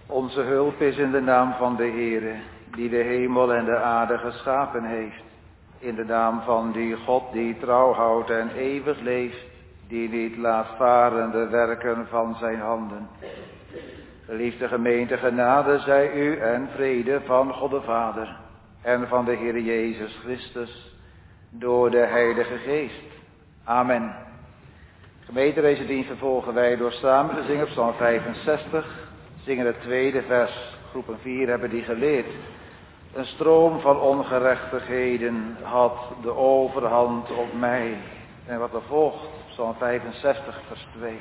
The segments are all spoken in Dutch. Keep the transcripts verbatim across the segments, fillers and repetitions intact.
Onze hulp is in de naam van de Heere, die de hemel en de aarde geschapen heeft. In de naam van die God die trouw houdt en eeuwig leeft, die niet laat varen de werken van zijn handen. Geliefde gemeente, genade zij u en vrede van God de Vader en van de Heer Jezus Christus door de Heilige Geest. Amen. Gemeente, deze dienst vervolgen wij door samen te zingen op Psalm vijfenzestig. Zingen het tweede vers. Groepen vier hebben die geleerd. Een stroom van ongerechtigheden had de overhand op mij. En wat er volgt, Psalm vijfenzestig vers twee.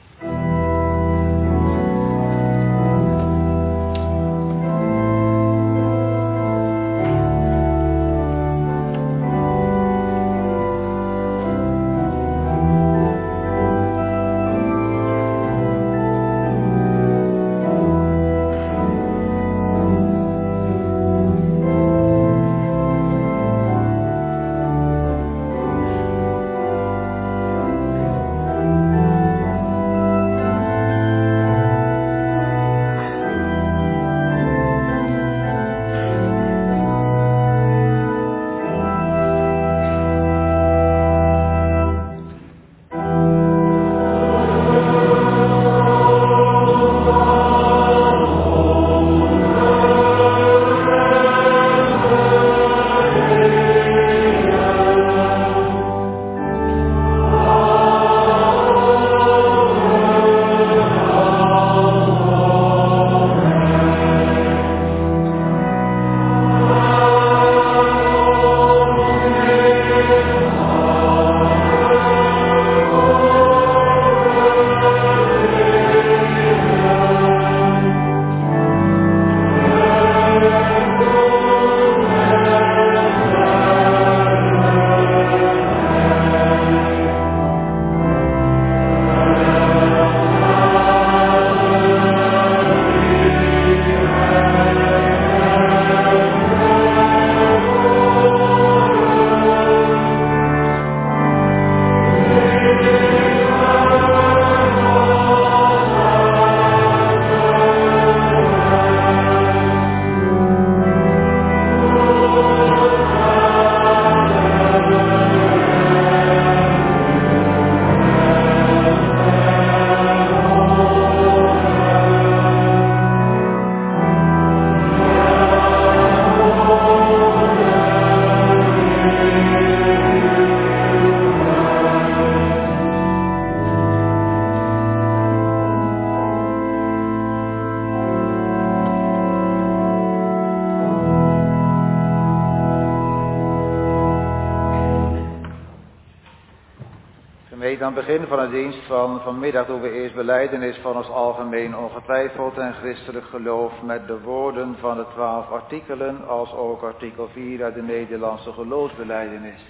Aan het begin van de dienst van vanmiddag doen we eerst belijdenis van ons algemeen ongetwijfeld en christelijk geloof met de woorden van de twaalf artikelen, als ook artikel vier uit de Nederlandse geloofsbelijdenis.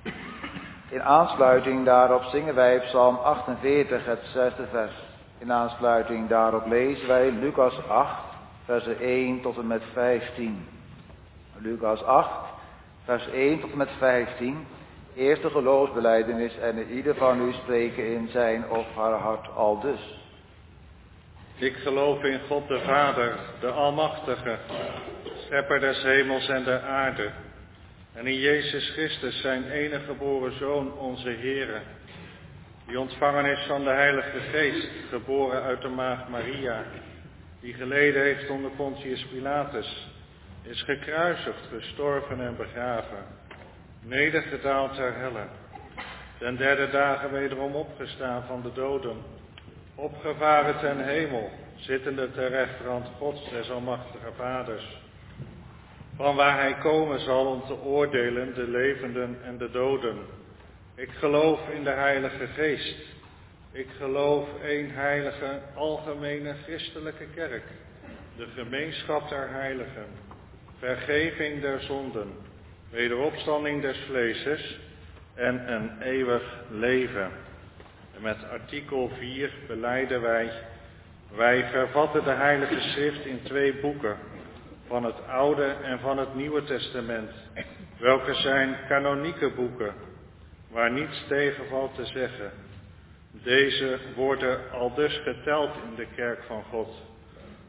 In aansluiting daarop zingen wij Psalm achtenveertig, het zesde vers. In aansluiting daarop lezen wij Lucas acht, versen één tot en met vijftien. Lucas acht, vers één tot en met vijftien. Eerste geloofsbelijdenis en ieder van u spreken in zijn of haar hart aldus. Ik geloof in God de Vader, de Almachtige, schepper des hemels en der aarde. En in Jezus Christus, zijn enige geboren Zoon, onze Heere, die ontvangen is van de Heilige Geest, geboren uit de maagd Maria, die geleden heeft onder Pontius Pilatus, is gekruisigd, gestorven en begraven, nedergedaald ter helle, ten derde dagen wederom opgestaan van de doden, opgevaren ten hemel, zittende ter rechterhand Gods des almachtige Vaders, van waar hij komen zal om te oordelen de levenden en de doden. Ik geloof in de Heilige Geest. Ik geloof één heilige, algemene christelijke kerk, de gemeenschap der heiligen, vergeving der zonden, wederopstanding des vleeses en een eeuwig leven. En met artikel vier belijden wij, wij vervatten de Heilige Schrift in twee boeken, van het Oude en van het Nieuwe Testament, welke zijn kanonieke boeken, waar niets tegen valt te zeggen. Deze worden aldus geteld in de kerk van God.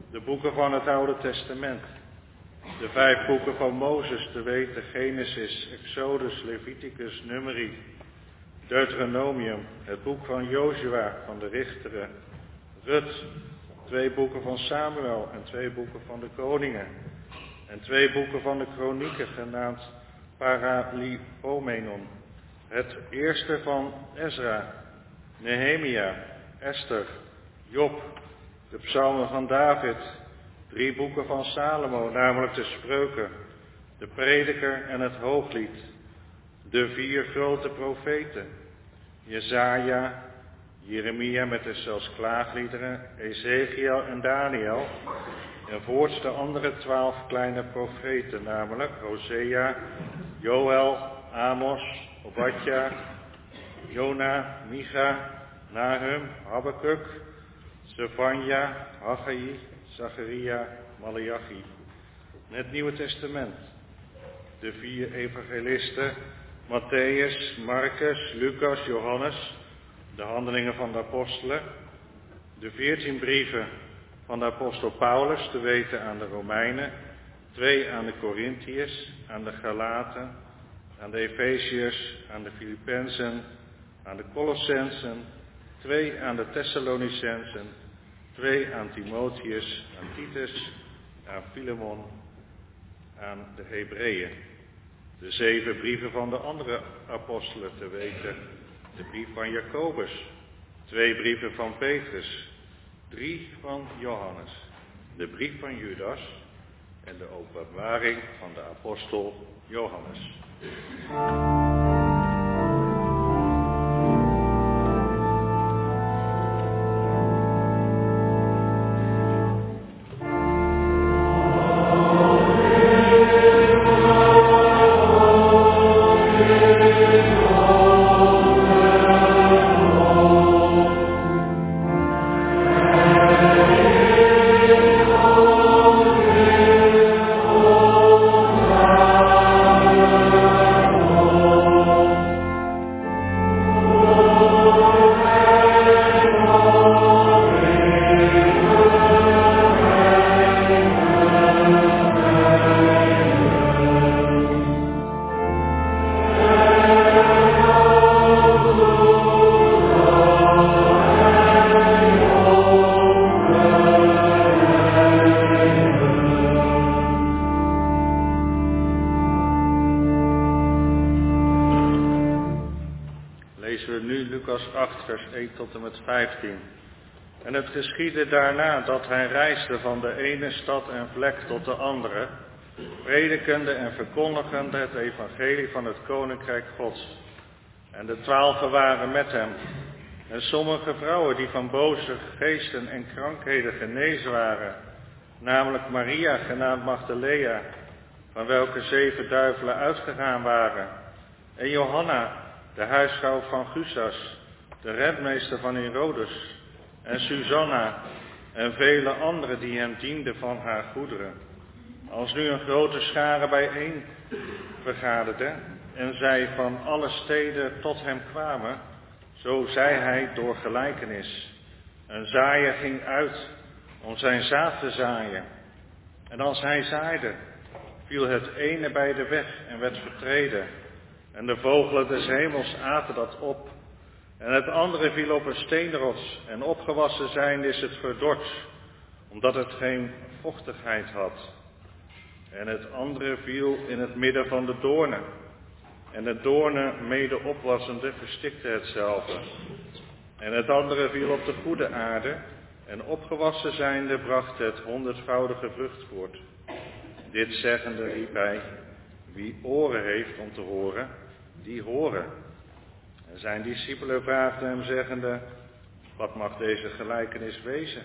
de boeken van het Oude Testament. De vijf boeken van Mozes, te weten Genesis, Exodus, Leviticus, Numeri, Deuteronomium, het boek van Jozua, van de Richteren, Rut, twee boeken van Samuel en twee boeken van de Koningen, en twee boeken van de Kronieken, genaamd Paralipomenon, het eerste van Ezra, Nehemia, Esther, Job, de psalmen van David, drie boeken van Salomo, namelijk de Spreuken, de Prediker en het Hooglied, de vier grote profeten, Jesaja, Jeremia met de zelfs klaagliederen, Ezekiel en Daniel, en voorts de andere twaalf kleine profeten, namelijk Hosea, Joël, Amos, Obadja, Jona, Micha, Nahum, Habakuk, Zefanja, Haggai, Zacharia, Maleachi. Het Nieuwe Testament. De vier evangelisten, Matthäus, Marcus, Lucas, Johannes, de handelingen van de apostelen, de veertien brieven van de apostel Paulus, te weten aan de Romeinen, twee aan de Corinthiërs, aan de Galaten, aan de Efeziërs, aan de Filippenzen, aan de Colossensen, twee aan de Thessalonicensen, twee aan Timotheus, aan Titus, aan Filemon, aan de Hebreeën. De zeven brieven van de andere apostelen, te weten de brief van Jacobus, twee brieven van Petrus, drie van Johannes, de brief van Judas en de openbaring van de apostel Johannes. Tot en met vijftien. En het geschiedde daarna dat hij reisde van de ene stad en vlek tot de andere, predikende en verkondigende het evangelie van het koninkrijk Gods. En de twaalfen waren met hem. En sommige vrouwen die van boze geesten en krankheden genezen waren, namelijk Maria, genaamd Magdalea, van welke zeven duivelen uitgegaan waren, en Johanna, de huisvrouw van Gusas, de rentmeester van Herodes, en Susanna, en vele anderen die hem dienden van haar goederen. Als nu een grote schare bijeen vergaderde, en zij van alle steden tot hem kwamen, zo zei hij door gelijkenis. Een zaaier ging uit om zijn zaad te zaaien. En als hij zaaide, viel het ene bij de weg en werd vertreden. En de vogelen des hemels aten dat op. En het andere viel op een steenrots, en opgewassen zijnde is het verdord, omdat het geen vochtigheid had. En het andere viel in het midden van de doornen. En de doornen mede opwassende verstikte hetzelfde. En het andere viel op de goede aarde, en opgewassen zijnde bracht het honderdvoudige vrucht voort. Dit zeggende riep hij, wie oren heeft om te horen, die horen. En zijn discipelen vraagden hem zeggende, wat mag deze gelijkenis wezen?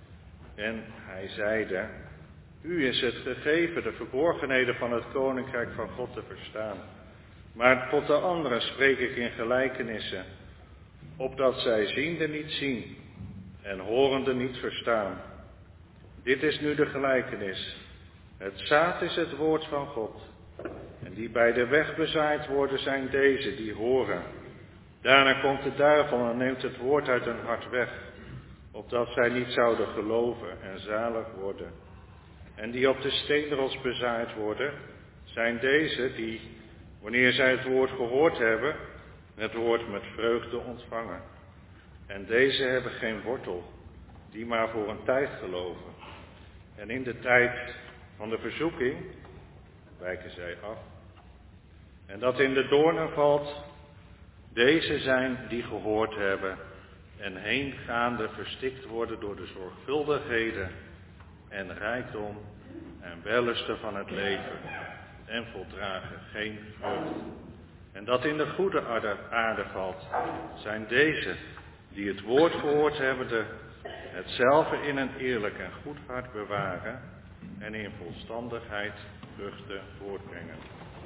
En hij zeide, u is het gegeven de verborgenheden van het koninkrijk van God te verstaan. Maar tot de anderen spreek ik in gelijkenissen, opdat zij ziende niet zien en horende niet verstaan. Dit is nu de gelijkenis. Het zaad is het woord van God. En die bij de weg bezaaid worden zijn deze die horen. Daarna komt de duivel en neemt het woord uit hun hart weg, opdat zij niet zouden geloven en zalig worden. En die op de steenrots bezaaid worden, zijn deze die, wanneer zij het woord gehoord hebben, het woord met vreugde ontvangen. En deze hebben geen wortel, die maar voor een tijd geloven. En in de tijd van de verzoeking wijken zij af. En dat in de doornen valt, deze zijn die gehoord hebben en heengaande verstikt worden door de zorgvuldigheden en rijkdom en wellusten van het leven en voldragen geen vrucht. En dat in de goede aarde, aarde valt, zijn deze die het woord gehoord hebben, de, hetzelfde in een eerlijk en goed hart bewaren en in volstandigheid vruchten voortbrengen.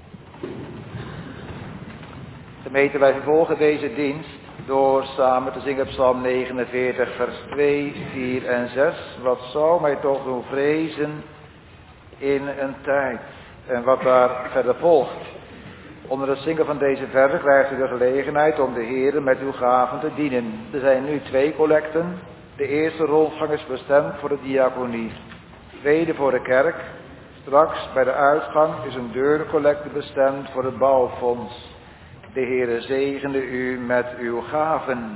Gemeente, wij vervolgen deze dienst door samen te zingen Psalm negenenveertig, vers twee, vier en zes. Wat zou mij toch doen vrezen in een tijd? En wat daar verder volgt. Onder het zingen van deze versen krijgt u de gelegenheid om de Heere met uw gaven te dienen. Er zijn nu twee collecten. De eerste rondgang is bestemd voor de diaconie. De tweede voor de kerk. Straks bij de uitgang is een deurcollecte bestemd voor het bouwfonds. De Heere zegene u met uw gaven.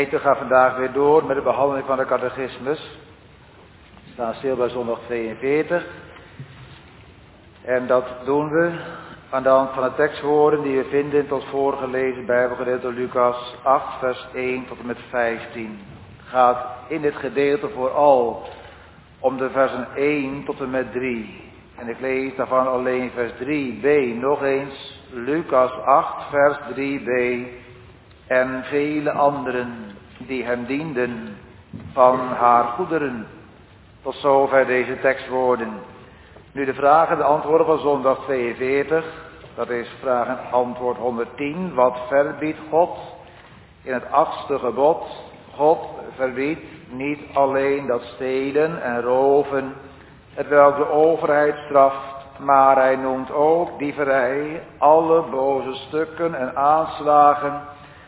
Gemeente gaat vandaag weer door met de behandeling van de catechismus. We staan stil bij zondag tweeënveertig. En dat doen we aan de hand van de tekstwoorden die we vinden in het voorgelezen Bijbelgedeelte Lucas acht, vers één tot en met vijftien. Het gaat in dit gedeelte vooral om de versen één tot en met drie. En ik lees daarvan alleen vers drie b. Nog eens Lucas acht, vers drie b. En vele anderen die hem dienden van haar goederen. Tot zover deze tekstwoorden. Nu de vragen, de antwoorden van zondag tweeënveertig. Dat is vraag en antwoord honderdtien. Wat verbiedt God in het achtste gebod? God verbiedt niet alleen dat stelen en roven, hetwelk de overheid straft, maar hij noemt ook dieverij, alle boze stukken en aanslagen,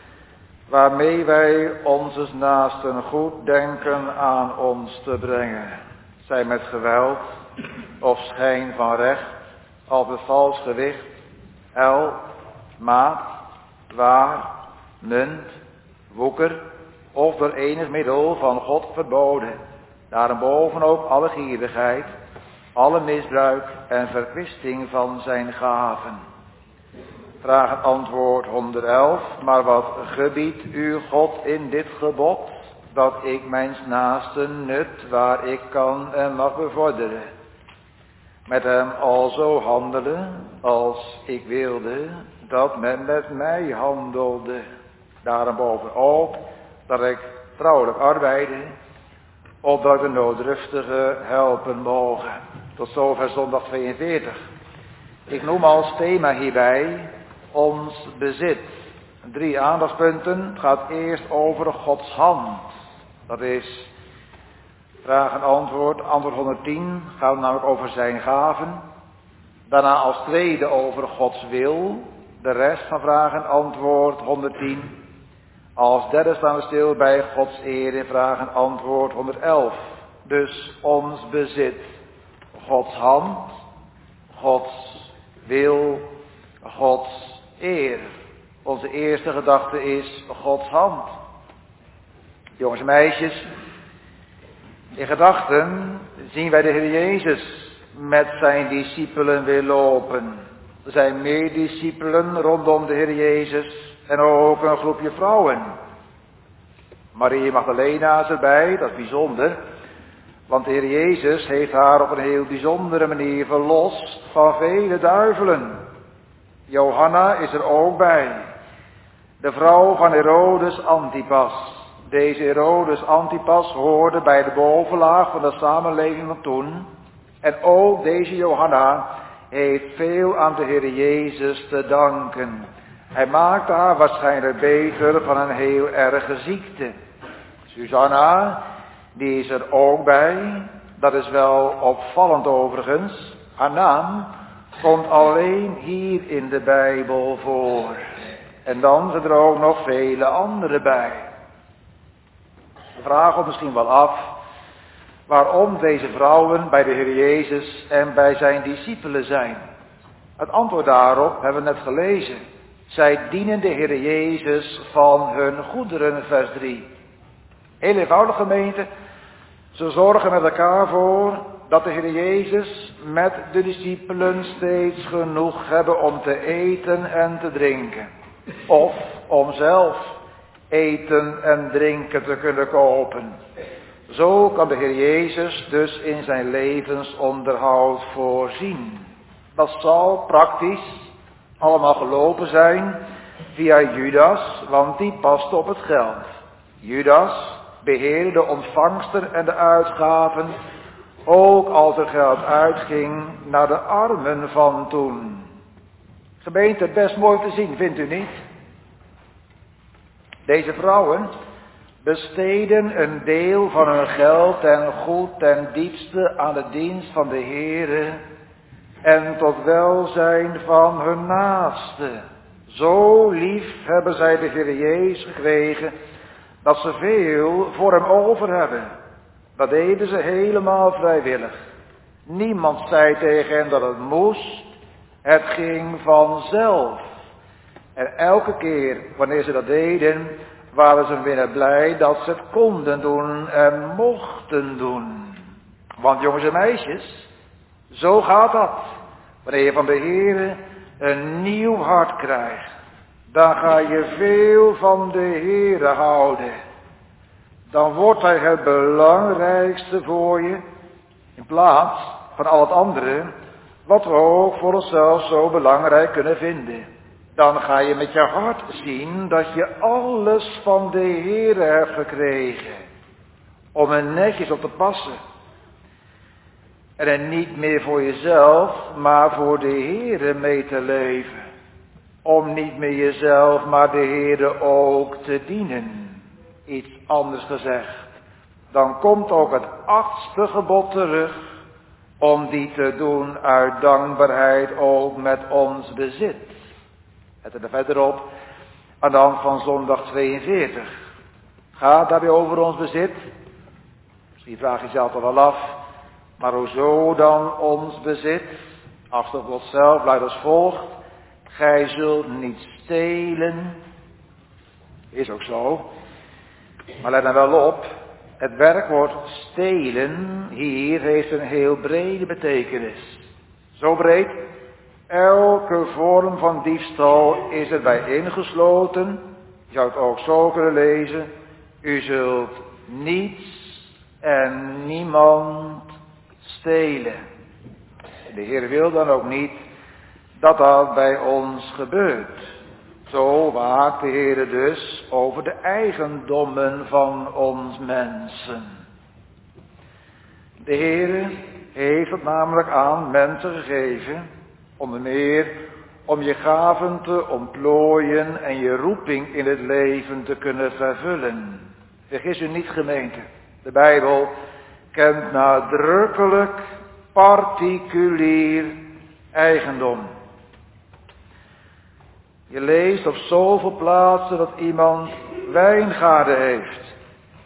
waarmee wij onze naasten goed denken aan ons te brengen. Zij met geweld, of schijn van recht, of het vals gewicht, el, maat, waar, munt, woeker, of door enig middel van God verboden. Daarboven ook alle gierigheid, alle misbruik en verkwisting van zijn gaven. Vraag en antwoord honderdelf. Maar wat gebiedt u God in dit gebod? Dat ik mijn naasten nut waar ik kan en mag bevorderen. Met hem alzo handelen als ik wilde dat men met mij handelde. Daarboven ook dat ik trouwelijk arbeide, opdat de nooddruftige helpen mogen. Tot zover zondag tweeënveertig. Ik noem als thema hierbij ons bezit. Drie aandachtspunten. Het gaat eerst over Gods hand. Dat is vraag en antwoord. Antwoord honderdtien gaat namelijk over zijn gaven. Daarna als tweede over Gods wil. De rest van vraag en antwoord honderdtien. Als derde staan we stil bij Gods eer in vraag en antwoord honderd-elf. Dus ons bezit, Gods hand, Gods wil, Gods eer. Onze eerste gedachte is Gods hand. Jongens en meisjes, in gedachten zien wij de Heer Jezus met zijn discipelen weer lopen. Er zijn meer discipelen rondom de Heer Jezus. En ook een groepje vrouwen. Maria Magdalena is erbij, dat is bijzonder. Want de Heer Jezus heeft haar op een heel bijzondere manier verlost van vele duivelen. Johanna is er ook bij. De vrouw van Herodes Antipas. Deze Herodes Antipas hoorde bij de bovenlaag van de samenleving van toen. En ook deze Johanna heeft veel aan de Heer Jezus te danken. Hij maakte haar waarschijnlijk beter van een heel erge ziekte. Susanna, die is er ook bij. Dat is wel opvallend overigens. Haar naam komt alleen hier in de Bijbel voor. En dan zijn er ook nog vele anderen bij. We vragen ons misschien wel af waarom deze vrouwen bij de Heer Jezus en bij zijn discipelen zijn. Het antwoord daarop hebben we net gelezen. Zij dienen de Heer Jezus van hun goederen, vers drie. Heel eenvoudig gemeente. Ze zorgen met elkaar voor dat de Heer Jezus met de discipelen steeds genoeg hebben om te eten en te drinken. Of om zelf eten en drinken te kunnen kopen. Zo kan de Heer Jezus dus in zijn levensonderhoud voorzien. Dat zal praktisch allemaal gelopen zijn via Judas, want die paste op het geld. Judas beheerde de ontvangsten en de uitgaven, ook als er geld uitging naar de armen van toen. Gemeente, best mooi te zien, vindt u niet? Deze vrouwen besteden een deel van hun geld ten goed ten diepste aan de dienst van de Heere en tot welzijn van hun naaste. Zo lief hebben zij de Heer Jezus gekregen, dat ze veel voor hem over hebben. Dat deden ze helemaal vrijwillig. Niemand zei tegen hen dat het moest. Het ging vanzelf. En elke keer wanneer ze dat deden, waren ze binnen blij dat ze het konden doen en mochten doen. Want jongens en meisjes, zo gaat dat. Wanneer je van de Heere een nieuw hart krijgt, dan ga je veel van de Heere houden. Dan wordt Hij het belangrijkste voor je, in plaats van al het andere, wat we ook voor onszelf zo belangrijk kunnen vinden. Dan ga je met je hart zien dat je alles van de Heere hebt gekregen, om er netjes op te passen. En er niet meer voor jezelf, maar voor de Heere mee te leven. Om niet meer jezelf, maar de Heere ook te dienen. Iets anders gezegd. Dan komt ook het achtste gebod terug, om die te doen uit dankbaarheid ook met ons bezit. Het er verderop, aan de hand van zondag tweeënveertig. Gaat daarbij over ons bezit? Misschien vraag je jezelf toch wel af. Maar hoezo dan ons bezit? Achtste gebod zelf luidt als volgt. Gij zult niet stelen. Is ook zo. Maar let dan wel op. Het werkwoord stelen hier heeft een heel brede betekenis. Zo breed. Elke vorm van diefstal is erbij ingesloten. Je zou het ook zo kunnen lezen. U zult niets en niemand stelen. De Heer wil dan ook niet dat dat bij ons gebeurt. Zo waakt de Heer dus over de eigendommen van ons mensen. De Heer heeft het namelijk aan mensen gegeven, onder meer om je gaven te ontplooien en je roeping in het leven te kunnen vervullen. Vergis u niet, gemeente. De Bijbel kent nadrukkelijk particulier eigendom. Je leest op zoveel plaatsen dat iemand wijngaarden heeft.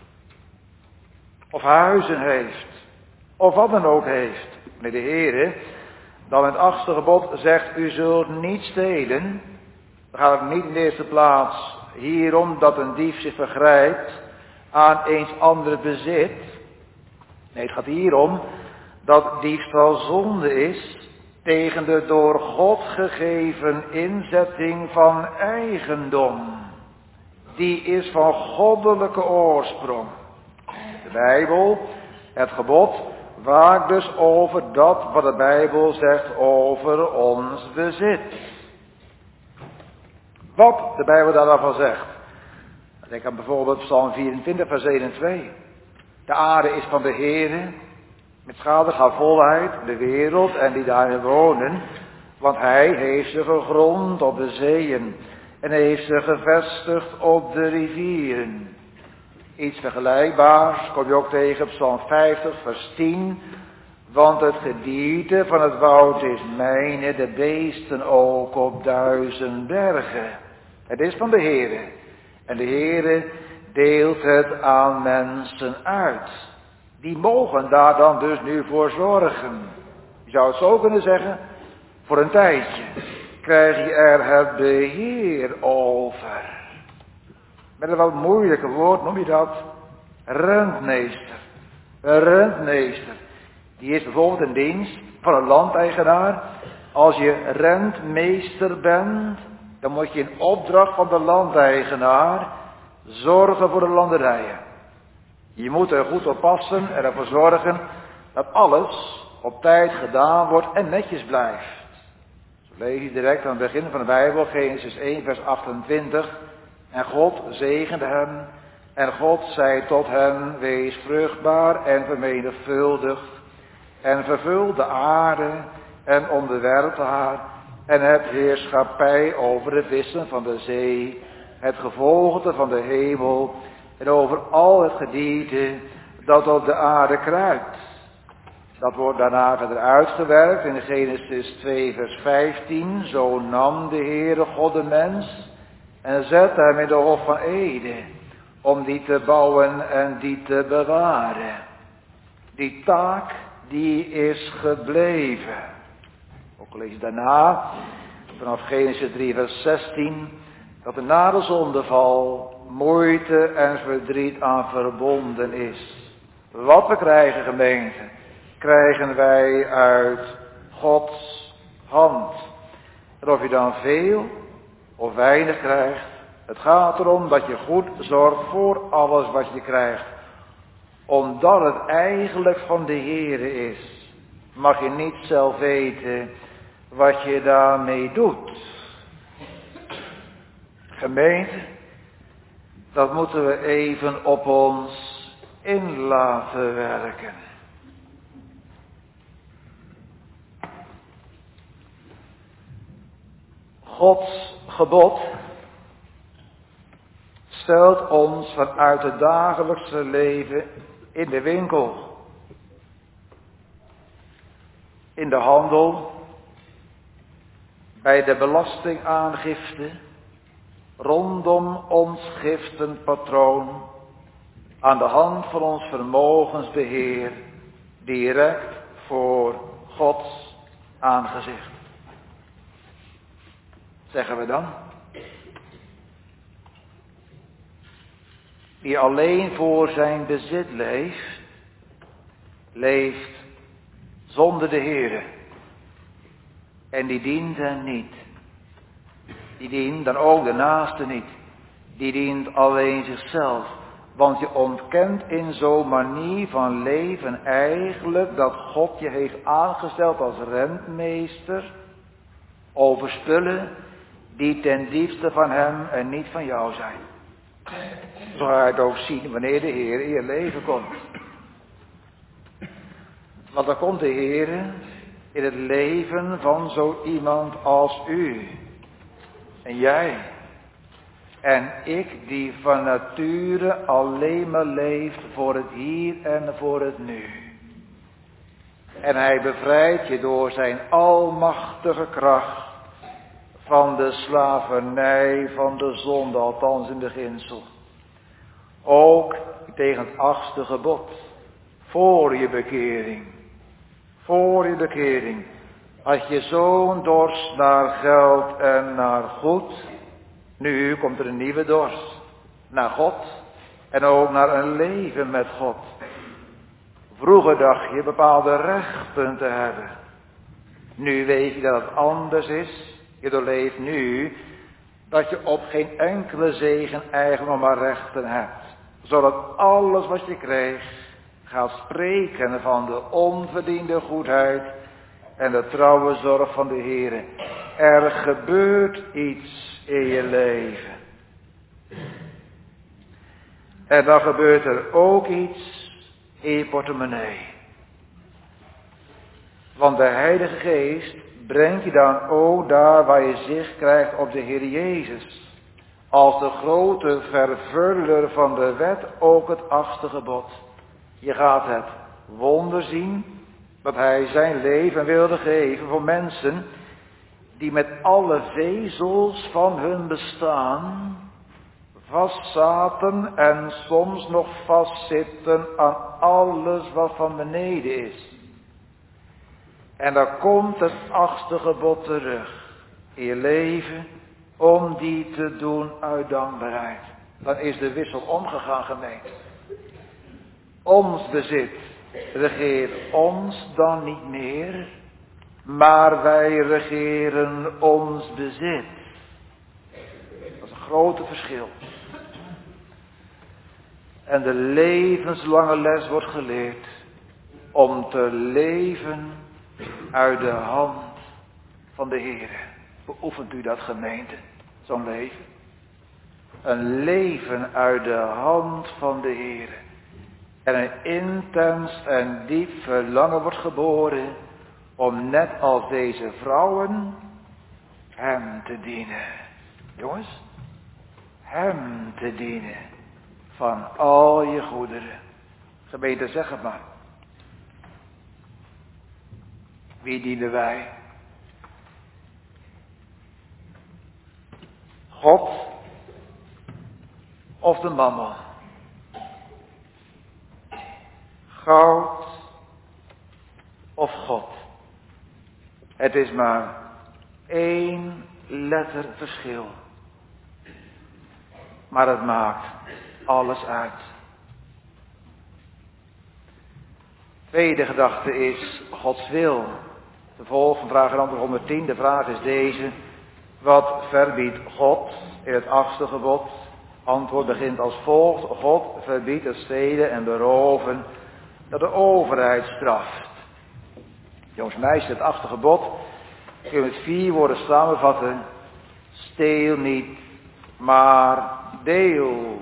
Of huizen heeft. Of wat dan ook heeft. Maar de Heere, dan in het achtste gebod zegt, u zult niet stelen. Dan gaat het niet in de eerste plaats hierom dat een dief zich vergrijpt aan eens ander bezit. Nee, het gaat hierom dat diefstal zonde is tegen de door God gegeven inzetting van eigendom. Die is van goddelijke oorsprong. De Bijbel, het gebod, waakt dus over dat wat de Bijbel zegt over ons bezit. Wat de Bijbel daar dan van zegt. Denk aan bijvoorbeeld Psalm vierentwintig vers één en twee. De aarde is van de Heere, met schade gaat volheid, de wereld en die daarin wonen. Want Hij heeft ze gegrond op de zeeën en heeft ze gevestigd op de rivieren. Iets vergelijkbaars kom je ook tegen op Psalm vijftig vers tien. Want het gedierte van het woud is mijne, de beesten ook op duizend bergen. Het is van de Heere. En de Heere deelt het aan mensen uit. Die mogen daar dan dus nu voor zorgen. Je zou het zo kunnen zeggen, voor een tijdje krijg je er het beheer over. Met een wat moeilijker woord noem je dat rentmeester. Een rentmeester, die is bijvoorbeeld in dienst van een landeigenaar. Als je rentmeester bent, dan moet je in opdracht van de landeigenaar zorgen voor de landerijen. Je moet er goed op passen en ervoor zorgen dat alles op tijd gedaan wordt en netjes blijft. Zo lees je direct aan het begin van de Bijbel, Genesis één vers achtentwintig. En God zegende hem en God zei tot hem, wees vruchtbaar en vermenigvuldigd en vervul de aarde en onderwerp haar en heb heerschappij over de vissen van de zee, het gevogelte van de hemel en over al het gedierte dat op de aarde kruipt. Dat wordt daarna verder uitgewerkt in Genesis twee vers vijftien. Zo nam de Heere God de mens en zette hem in de hof van Eden om die te bouwen en die te bewaren. Die taak die is gebleven. Ook lees je daarna vanaf Genesis drie vers zestien. dat er na de zondeval moeite en verdriet aan verbonden is. Wat we krijgen, gemeente, krijgen wij uit Gods hand. En of je dan veel of weinig krijgt, het gaat erom dat je goed zorgt voor alles wat je krijgt. Omdat het eigenlijk van de Heere is, mag je niet zelf weten wat je daarmee doet. Gemeente, dat moeten we even op ons in laten werken. Gods gebod stelt ons vanuit het dagelijkse leven in de winkel, in de handel, bij de belastingaangifte, rondom ons giftenpatroon, aan de hand van ons vermogensbeheer, direct voor Gods aangezicht. Zeggen we dan? Wie alleen voor zijn bezit leeft, leeft zonder de Heere. En die dient hem niet. Die dient dan ook de naaste niet. Die dient alleen zichzelf. Want je ontkent in zo'n manier van leven eigenlijk dat God je heeft aangesteld als rentmeester over spullen die ten diepste van hem en niet van jou zijn. Zo ga je het ook zien wanneer de Heer in je leven komt. Want dan komt de Heer in het leven van zo iemand als u. En jij. En ik die van nature alleen maar leeft voor het hier en voor het nu. En hij bevrijdt je door zijn almachtige kracht van de slavernij van de zonde, althans in beginsel. Ook tegen het achtste gebod. Voor je bekering. Voor je bekering. Had je zo'n dorst naar geld en naar goed. Nu komt er een nieuwe dorst. Naar God. En ook naar een leven met God. Vroeger dacht je bepaalde rechten te hebben. Nu weet je dat het anders is. Je doorleeft nu dat je op geen enkele zegen eigenlijk nog maar rechten hebt. Zodat alles wat je krijgt gaat spreken van de onverdiende goedheid en de trouwe zorg van de Heer. Er gebeurt iets in je leven. En dan gebeurt er ook iets in je portemonnee. Want de Heilige Geest brengt je dan ook daar waar je zicht krijgt op de Heer Jezus. Als de grote vervuller van de wet ook het achtste gebod. Je gaat het wonder zien dat hij zijn leven wilde geven voor mensen die met alle vezels van hun bestaan vastzaten en soms nog vastzitten aan alles wat van beneden is. En dan komt het achtste gebod terug in je leven om die te doen uit dankbaarheid. Dan is de wissel omgegaan, gemeente. Ons bezit regeert ons dan niet meer, maar wij regeren ons bezit. Dat is een grote verschil. En de levenslange les wordt geleerd om te leven uit de hand van de Heer. Beoefent u dat, gemeente, zo'n leven? Een leven uit de hand van de Heer. En een intens en diep verlangen wordt geboren om net als deze vrouwen hem te dienen. Jongens, hem te dienen van al je goederen. Gemeente, zeg het maar. Wie dienen wij? God of de mammon? Goud of God? Het is maar één letter verschil. maar het maakt alles uit. Tweede gedachte is Gods wil. De volg van vraag en antwoord honderdtien. De vraag is deze. Wat verbiedt God in het achtste gebod? Antwoord begint als volgt. God verbiedt het stelen en beroven dat de overheid straft. Jongens en meisjes, het achtste gebod kun je met vier woorden samenvatten. Steel niet, maar deel.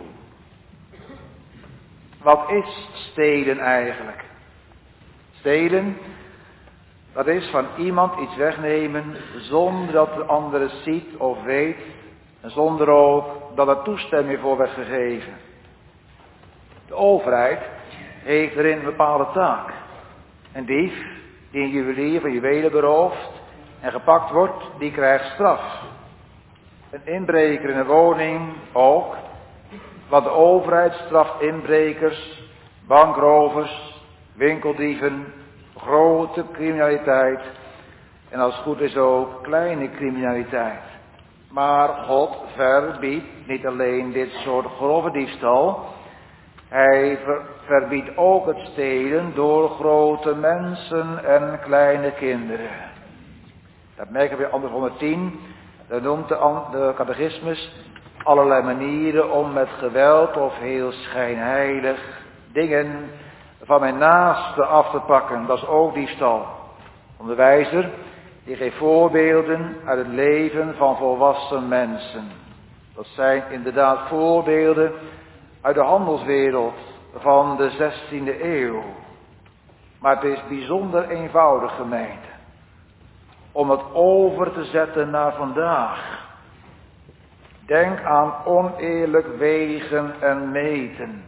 Wat is stelen eigenlijk? Stelen, dat is van iemand iets wegnemen zonder dat de ander het ziet of weet. En zonder ook dat er toestemming voor werd gegeven. De overheid heeft erin een bepaalde taak. Een dief die een juwelier van juwelen berooft en gepakt wordt, die krijgt straf. Een inbreker in een woning ook. Want de overheid straft inbrekers, bankrovers, winkeldieven, grote criminaliteit en als het goed is ook kleine criminaliteit. Maar God verbiedt niet alleen dit soort grove diefstal, hij ver, verbiedt ook het stelen door grote mensen en kleine kinderen. Dat merken we in Antwoord honderdtien. Daar noemt de, de catechismus allerlei manieren om met geweld of heel schijnheilig dingen van mijn naaste af te pakken. Dat is ook diefstal. Onderwijzer, die geeft voorbeelden uit het leven van volwassen mensen. Dat zijn inderdaad voorbeelden uit de handelswereld van de zestiende eeuw. Maar het is bijzonder eenvoudig, gemeente, om het over te zetten naar vandaag. Denk aan oneerlijk wegen en meten.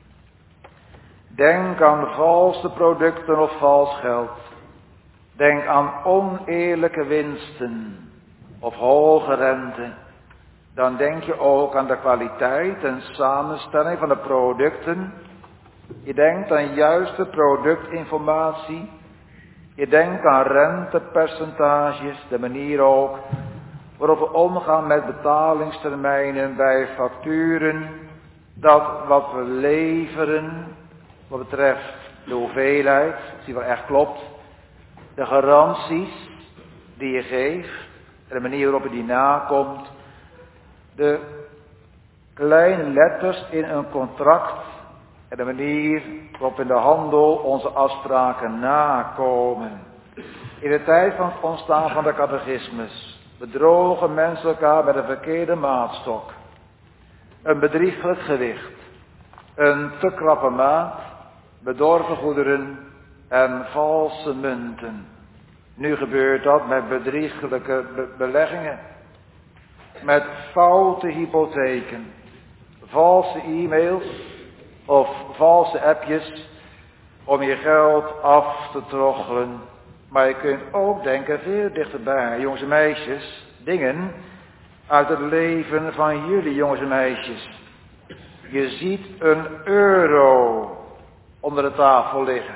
Denk aan valse producten of vals geld. Denk aan oneerlijke winsten of hoge rente. Dan denk je ook aan de kwaliteit en samenstelling van de producten. Je denkt aan juiste productinformatie. Je denkt aan rentepercentages, de manier ook waarop we omgaan met betalingstermijnen bij facturen. Dat wat we leveren, wat betreft de hoeveelheid, die wel echt klopt. De garanties die je geeft en de manier waarop je die nakomt. De kleine letters in een contract en de manier waarop in de handel onze afspraken nakomen. In de tijd van het ontstaan van de catechismus bedrogen mensen elkaar met een verkeerde maatstok. Een bedrieglijk gewicht, een te krappe maat, bedorven goederen en valse munten. Nu gebeurt dat met bedrieglijke be- beleggingen, met foute hypotheken, valse e-mails of valse appjes om je geld af te troggelen. Maar je kunt ook denken veel dichterbij, jongens en meisjes, dingen uit het leven van jullie, jongens en meisjes. Je ziet een euro onder de tafel liggen.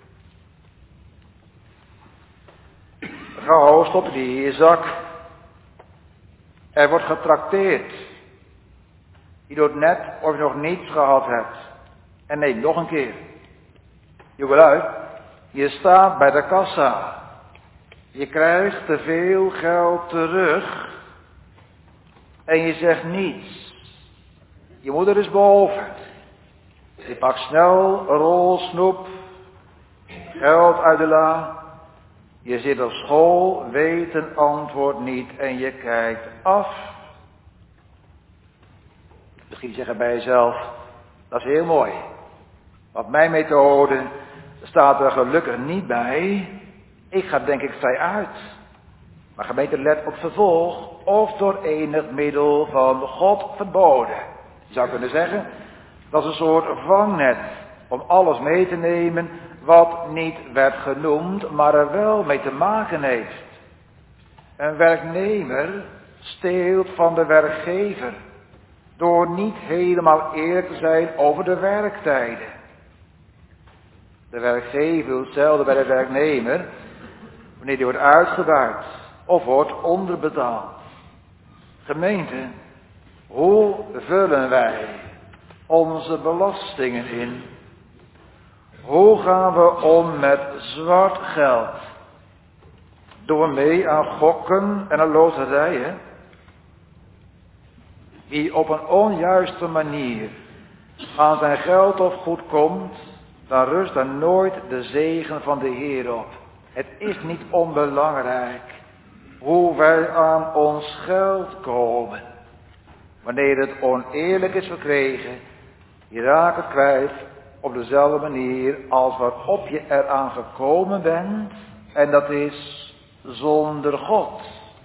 Gauw, stop die in je zak. Er wordt getrakteerd. Je doet net of je nog niets gehad hebt. En neem nog een keer. Jongelui, je staat bij de kassa. Je krijgt te veel geld terug. En je zegt niets. Je moeder is boven. Je pakt snel een rol snoep. Geld uit de la. Je zit op school, weet een antwoord niet en je kijkt af. Misschien zeggen bij jezelf, dat is heel mooi. Want mijn methode staat er gelukkig niet bij. Ik ga denk ik vrij uit. Maar gemeente, let op vervolg of door enig middel van God verboden. Je zou kunnen zeggen, dat is een soort vangnet om alles mee te nemen wat niet werd genoemd, maar er wel mee te maken heeft. Een werknemer steelt van de werkgever door niet helemaal eerlijk te zijn over de werktijden. De werkgever doet hetzelfde bij de werknemer wanneer die wordt uitgebuit of wordt onderbetaald. Gemeente, Hoe vullen wij onze belastingen in? Hoe gaan we om met zwart geld? Doen we mee aan gokken en aan loterijen? Wie op een onjuiste manier aan zijn geld of goed komt, dan rust daar nooit de zegen van de Heer op. Het is niet onbelangrijk hoe wij aan ons geld komen. Wanneer het oneerlijk is verkregen, je raakt het kwijt op dezelfde manier als waarop je eraan gekomen bent. En dat is zonder God.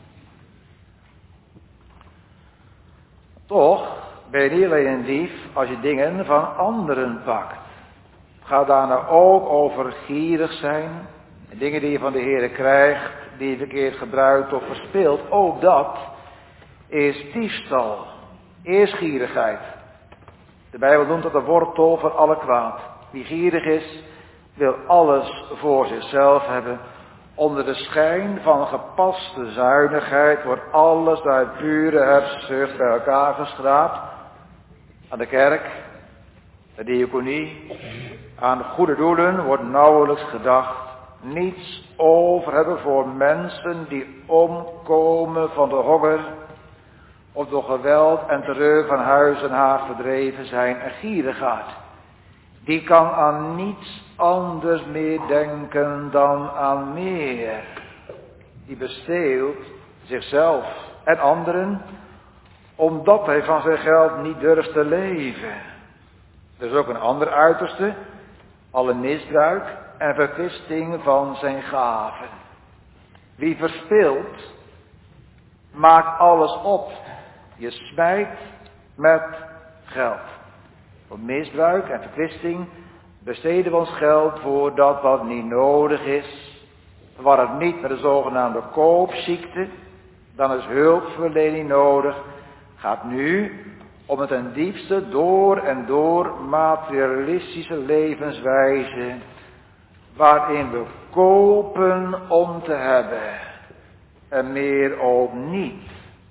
Toch ben je niet alleen een dief als je dingen van anderen pakt. Ga daarna ook over gierig zijn. En dingen die je van de Heer krijgt, die je verkeerd gebruikt of verspilt. Ook dat is diefstal. Eerst gierigheid. De Bijbel noemt dat de wortel van alle kwaad. Wie gierig is, wil alles voor zichzelf hebben. Onder de schijn van gepaste zuinigheid wordt alles uit pure hebzucht bij elkaar geschraapt. Aan de kerk, de diaconie, aan goede doelen wordt nauwelijks gedacht. Niets over hebben voor mensen die omkomen van de honger of door geweld en terreur van huis en haard verdreven zijn en gierigaard. Die kan aan niets anders meer denken dan aan meer. Die besteelt zichzelf en anderen, omdat hij van zijn geld niet durft te leven. Er is ook een ander uiterste, alle misbruik en verkwisting van zijn gaven. Wie verspilt, maakt alles op. Je smijt met geld. Voor misbruik en verkwisting besteden we ons geld voor dat wat niet nodig is. Waar het niet met de zogenaamde koopziekte, dan is hulpverlening nodig. Gaat nu om het ten diepste door en door materialistische levenswijze, waarin we kopen om te hebben en meer ook niet.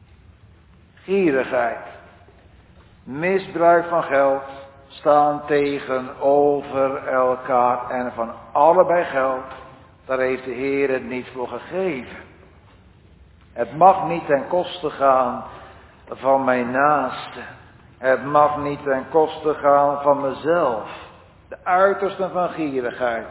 Gierigheid, misbruik van geld staan tegenover elkaar en van allebei geld, daar heeft de Heer het niet voor gegeven. Het mag niet ten koste gaan van mijn naaste. Het mag niet ten koste gaan van mezelf. De uitersten van gierigheid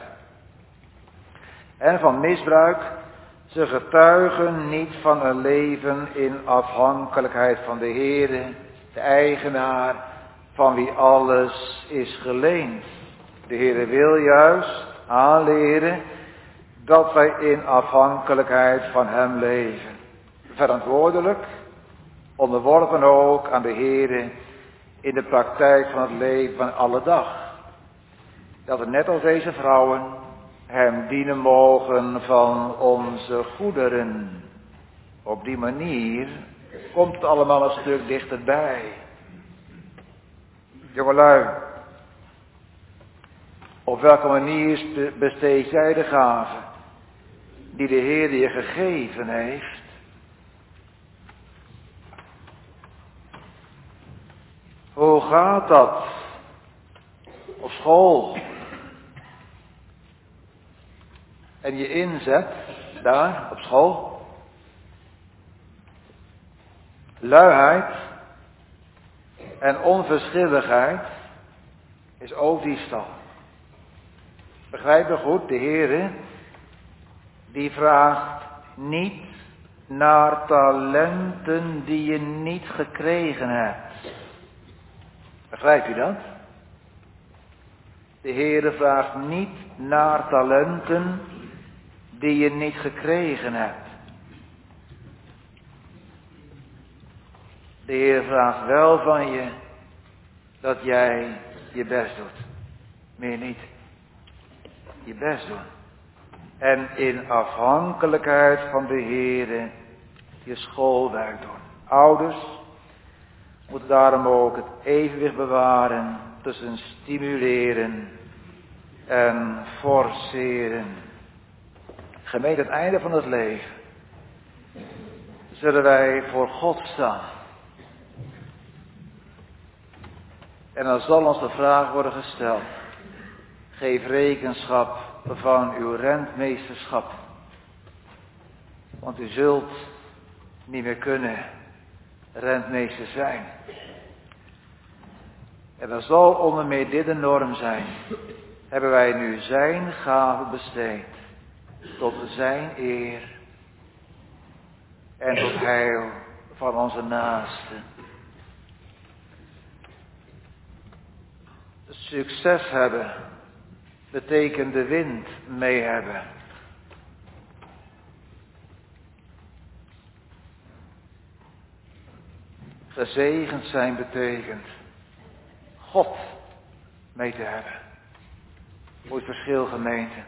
en van misbruik, ze getuigen niet van een leven in afhankelijkheid van de Heer, de eigenaar van wie alles is geleend. De Heer wil juist aanleren dat wij in afhankelijkheid van Hem leven. Verantwoordelijk, onderworpen ook aan de Heer in de praktijk van het leven van alle dag. Dat we net als deze vrouwen Hem dienen mogen van onze goederen. Op die manier komt het allemaal een stuk dichterbij. Jongelui, op welke manier besteed jij de gaven die de Heer je gegeven heeft? Hoe gaat dat op school? En je inzet daar op school? Luiheid en onverschilligheid is ook diefstal. Begrijp me goed, de Heer die vraagt niet naar talenten die je niet gekregen hebt. Begrijp je dat? De Heer vraagt niet naar talenten die je niet gekregen hebt. De Heer vraagt wel van je dat jij je best doet. Meer niet. Je best doen. En in afhankelijkheid van de Heer je schoolwerk doen. Ouders moeten daarom ook het evenwicht bewaren tussen stimuleren en forceren. Gemeente, het einde van het leven zullen wij voor God staan. En dan zal ons de vraag worden gesteld. Geef rekenschap van uw rentmeesterschap. Want u zult niet meer kunnen rentmeester zijn. En dan zal onder meer dit de norm zijn. Hebben wij nu zijn gave besteed. Tot zijn eer. En tot heil van onze naasten. Succes hebben betekent de wind mee hebben. Gezegend zijn betekent God mee te hebben. Hoe het verschil, gemeente.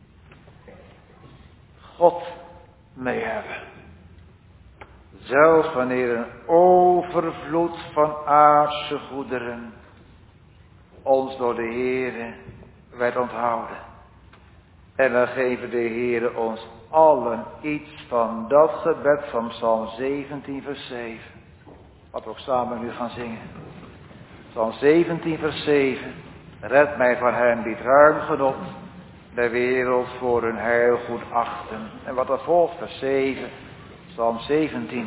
God mee hebben. Zelfs wanneer een overvloed van aardse goederen ons door de Heere werd onthouden. En dan geven de Heere ons allen iets van dat gebed van Psalm zeventien vers zeven. Wat we ook samen nu gaan zingen. Psalm zeventien vers zeven. Red mij van hen die het ruim genot der wereld voor hun heil goed achten. En wat er volgt, vers zeven. Psalm zeventien.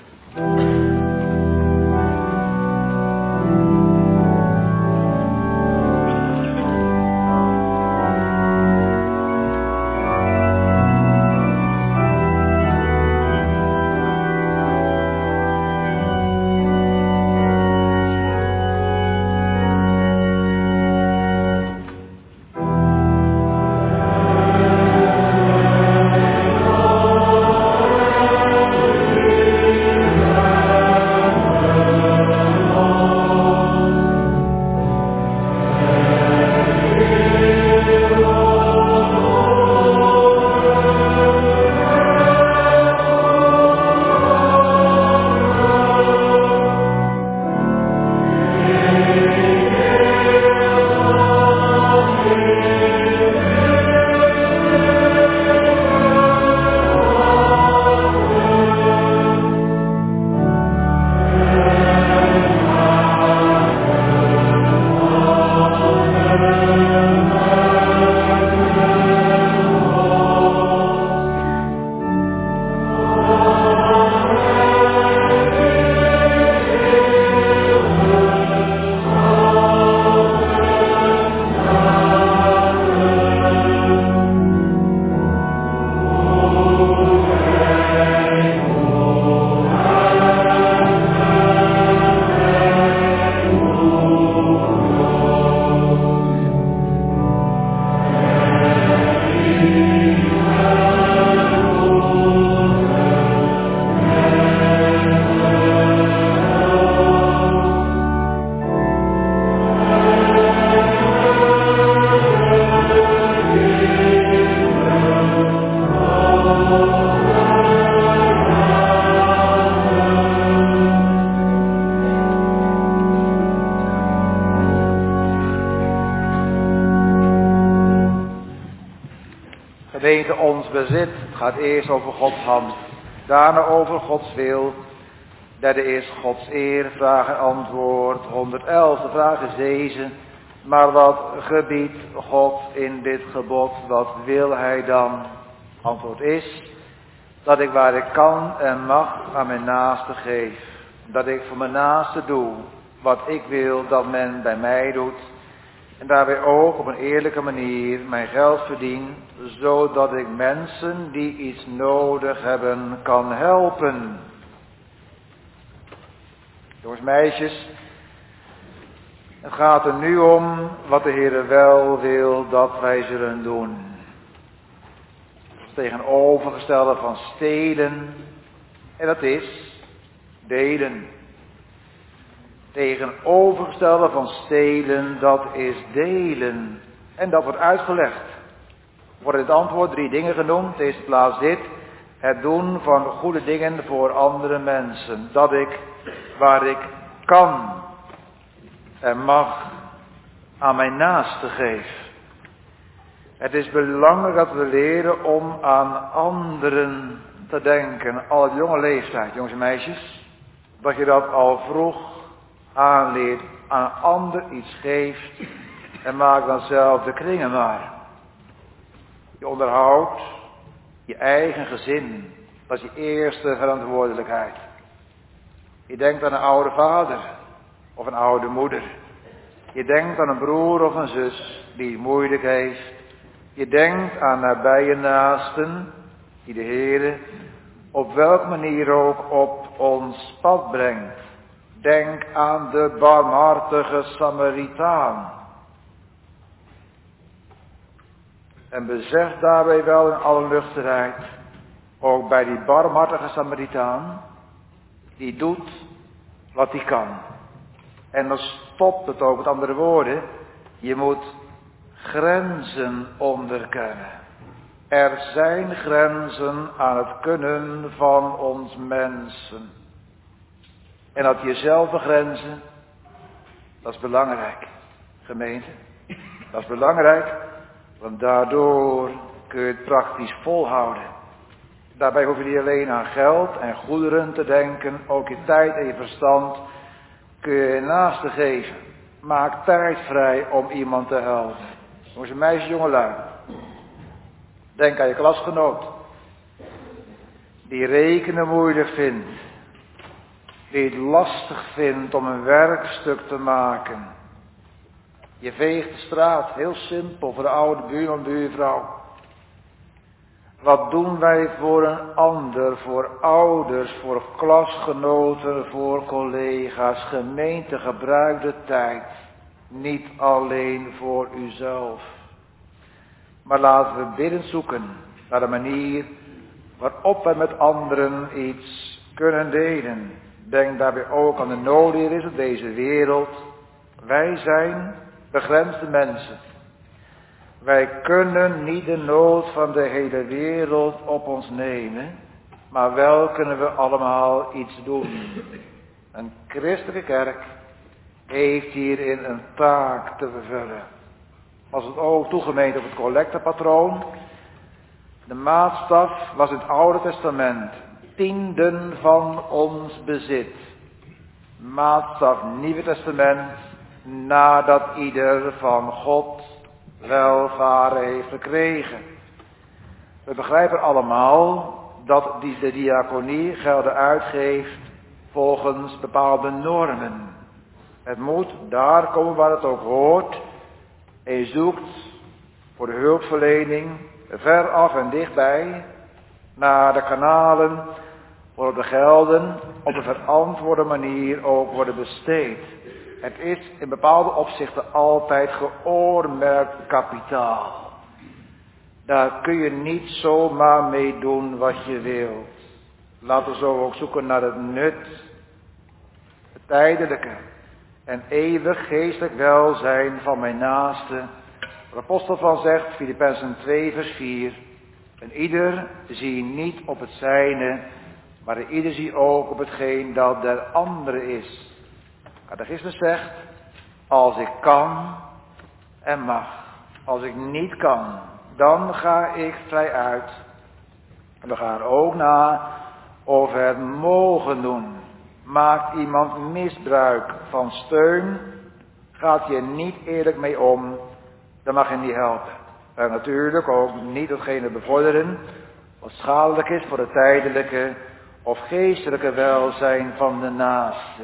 Gemeente, ons bezit gaat eerst over Gods hand, daarna over Gods wil. Derde is Gods eer, vraag en antwoord. honderd elf, de vraag is deze. Maar wat gebiedt God in dit gebod, wat wil hij dan? Antwoord is, dat ik waar ik kan en mag aan mijn naaste geef. Dat ik voor mijn naaste doe, wat ik wil dat men bij mij doet. En daarbij ook op een eerlijke manier mijn geld verdien, zodat ik mensen die iets nodig hebben kan helpen. Jongens, meisjes, het gaat er nu om wat de Heer wel wil dat wij zullen doen. Het tegenovergestelde van stelen, en dat is delen. Tegenovergestelde van stelen, dat is delen. En dat wordt uitgelegd. Er worden in het antwoord drie dingen genoemd. In eerste plaats dit. Het doen van goede dingen voor andere mensen. Dat ik, waar ik kan en mag, aan mijn naaste geef. Het is belangrijk dat we leren om aan anderen te denken. Al op jonge leeftijd, jongens en meisjes. Dat je dat al vroeg aanleert aan een ander iets geeft en maak dan zelf de kringen maar. Je onderhoudt je eigen gezin. Dat is je eerste verantwoordelijkheid. Je denkt aan een oude vader of een oude moeder. Je denkt aan een broer of een zus die het moeilijk heeft. Je denkt aan nabije naasten die de Heere op welke manier ook op ons pad brengt. Denk aan de barmhartige Samaritaan. En besef daarbij wel in alle luchtigheid, ook bij die barmhartige Samaritaan, die doet wat hij kan. En dan stopt het ook met andere woorden. Je moet grenzen onderkennen. Er zijn grenzen aan het kunnen van ons mensen. En dat jezelf begrenzen, dat is belangrijk, gemeente. Dat is belangrijk, want daardoor kun je het praktisch volhouden. Daarbij hoef je niet alleen aan geld en goederen te denken, ook je tijd en je verstand kun je je naaste geven. Maak tijd vrij om iemand te helpen. Jongens en meisjes, jongelui. Denk aan je klasgenoot. Die rekenen moeilijk vindt. Die het lastig vindt om een werkstuk te maken. Je veegt de straat, heel simpel, voor de oude buurman, buurvrouw. Wat doen wij voor een ander, voor ouders, voor klasgenoten, voor collega's. Gemeente, gebruik de tijd. Niet alleen voor uzelf. Maar laten we bidden zoeken naar de manier waarop we met anderen iets kunnen delen. Denk daarbij ook aan de nood die er is op deze wereld. Wij zijn begrensde mensen. Wij kunnen niet de nood van de hele wereld op ons nemen, maar wel kunnen we allemaal iets doen. Een christelijke kerk heeft hierin een taak te vervullen. Als het ook toegemeten op het collectepatroon. De maatstaf was in het Oude Testament tienden van ons bezit. Maatstaf Nieuwe Testament, nadat ieder van God welvaren heeft gekregen. We begrijpen allemaal dat die de diaconie gelden uitgeeft volgens bepaalde normen. Het moet daar komen waar het ook hoort. En je zoekt voor de hulpverlening ver af en dichtbij naar de kanalen waarop de gelden op een verantwoorde manier ook worden besteed. Het is in bepaalde opzichten altijd geoormerkt kapitaal. Daar kun je niet zomaar mee doen wat je wilt. Laten we zo ook zoeken naar het nut, het tijdelijke en eeuwig geestelijk welzijn van mijn naaste. De apostel van zegt, Filippenzen twee vers vier. En ieder zie niet op het zijne, maar ieder zie ook op hetgeen dat der andere is. Catechismus zegt, als ik kan en mag, als ik niet kan, dan ga ik vrij uit. En we gaan ook na over het mogen doen. Maakt iemand misbruik van steun, gaat je niet eerlijk mee om, dan mag je niet helpen. En natuurlijk ook niet hetgene bevorderen wat schadelijk is voor het tijdelijke of geestelijke welzijn van de naaste.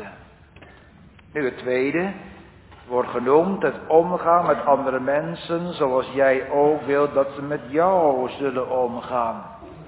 Nu het tweede wordt genoemd het omgaan met andere mensen zoals jij ook wilt dat ze met jou zullen omgaan.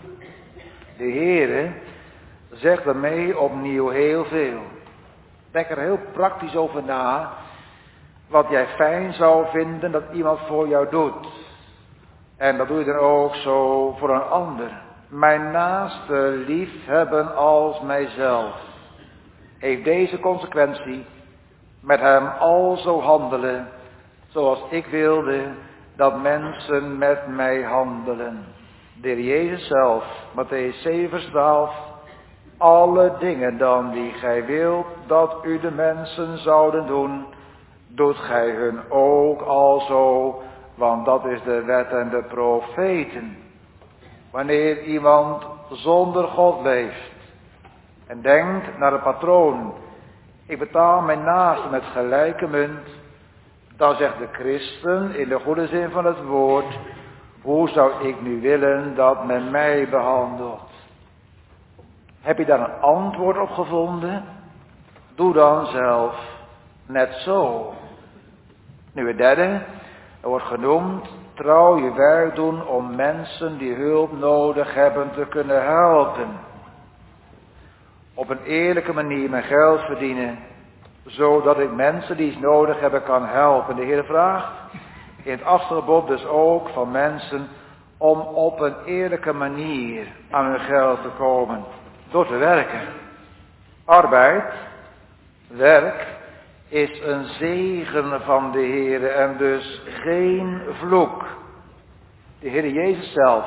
De Heere zegt daarmee opnieuw heel veel. Denk er heel praktisch over na wat jij fijn zou vinden dat iemand voor jou doet. En dat doe je dan ook zo voor een ander. Mijn naaste liefhebben als mijzelf. Heeft deze consequentie met hem al zo handelen zoals ik wilde dat mensen met mij handelen. De Heer Jezus zelf, Mattheüs zeven vers twaalf. Alle dingen dan die gij wilt dat u de mensen zouden doen, doet gij hun ook alzo, want dat is de wet en de profeten. Wanneer iemand zonder God leeft en denkt naar het patroon ik betaal mijn naaste met gelijke munt, dan zegt de christen in de goede zin van het woord, hoe zou ik nu willen dat men mij behandelt? Heb je daar een antwoord op gevonden? Doe dan zelf net zo. Nu het derde, er wordt genoemd, trouw je werk doen om mensen die hulp nodig hebben te kunnen helpen. Op een eerlijke manier mijn geld verdienen, zodat ik mensen die iets nodig hebben kan helpen. De Heer vraagt in het achtste gebod dus ook van mensen om op een eerlijke manier aan hun geld te komen. Door te werken. Arbeid, werk, is een zegen van de Heer en dus geen vloek. De Heer Jezus zelf,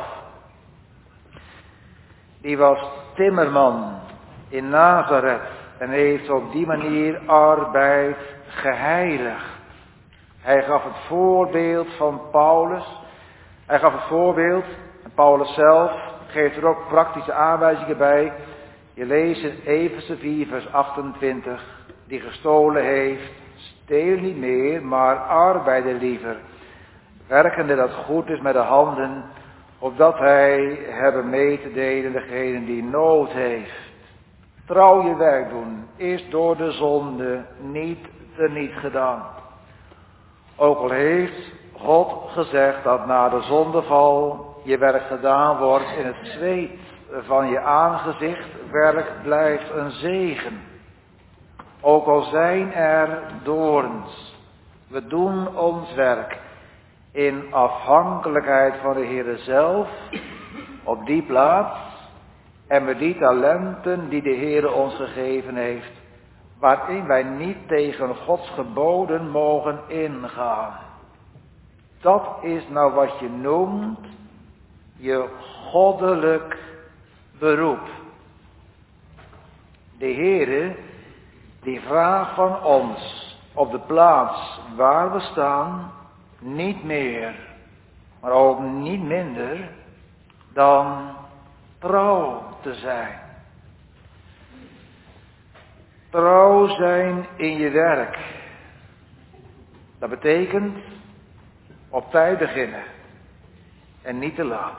die was timmerman in Nazareth en heeft op die manier arbeid geheiligd. Hij gaf het voorbeeld van Paulus. Hij gaf het voorbeeld, en Paulus zelf geeft er ook praktische aanwijzingen bij. Je leest in Efeze vier vers achtentwintig, die gestolen heeft, steel niet meer, maar arbeide liever. Werkende dat goed is met de handen, opdat hij hebben mee te delen degene die nood heeft. Trouw je werk doen is door de zonde niet teniet gedaan. Ook al heeft God gezegd dat na de zondeval je werk gedaan wordt in het zweet van je aangezicht, werk blijft een zegen. Ook al zijn er doorns, we doen ons werk in afhankelijkheid van de Heere zelf, op die plaats en met die talenten die de Heere ons gegeven heeft, waarin wij niet tegen Gods geboden mogen ingaan. Dat is nou wat je noemt je goddelijk beroep. De Heere die vraagt van ons op de plaats waar we staan niet meer, maar ook niet minder dan trouw te zijn. Trouw zijn in je werk. Dat betekent op tijd beginnen en niet te laat.